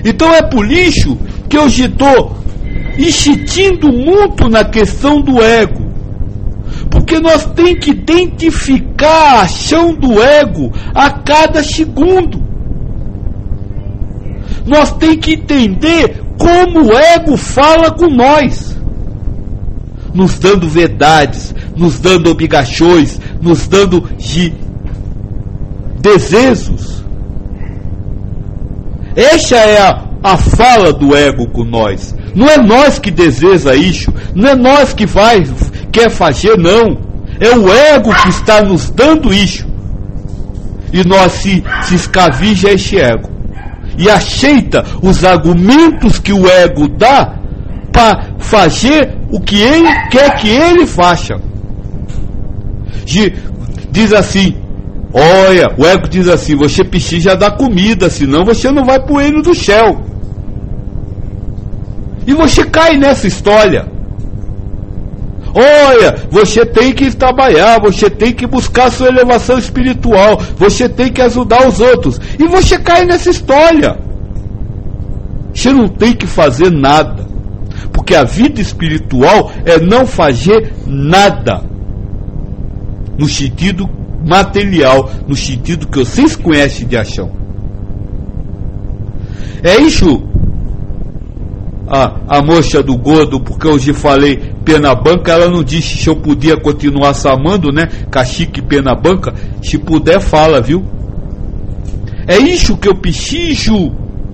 Então é por isso que eu estou insistindo muito na questão do ego. Porque nós temos que identificar a ação do ego a cada segundo. Nós temos que entender como o ego fala com nós, nos dando verdades, nos dando obrigações, nos dando desejos. Essa é a fala do ego com nós. Não é nós que deseja isso, não é nós que quer fazer, não. É o ego que está nos dando isso. E nós se escravija esse ego. E aceita os argumentos que o ego dá para fazer o que ele quer que ele faça. Diz assim, olha, o ego diz assim, você precisa dar comida, senão você não vai para o reino do céu. E você cai nessa história. Olha, você tem que trabalhar, você tem que buscar sua elevação espiritual, você tem que ajudar os outros. E você cai nessa história. Você não tem que fazer nada. Porque a vida espiritual é não fazer nada. No sentido material, no sentido que vocês conhecem de ação. É isso. A moça do gordo, porque hoje falei pena banca, ela não disse se eu podia continuar samando, né? Cacique pena banca. Se puder, fala, viu? É isso que eu preciso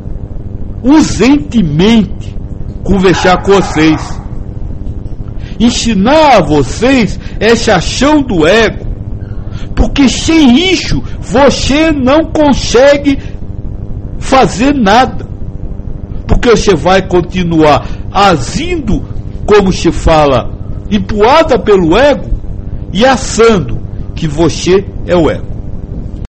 urgentemente conversar com vocês. Ensinar a vocês essa ação do ego. Porque sem isso, você não consegue fazer nada. Porque você vai continuar agindo, como se fala, empoada pelo ego e achando que você é o ego.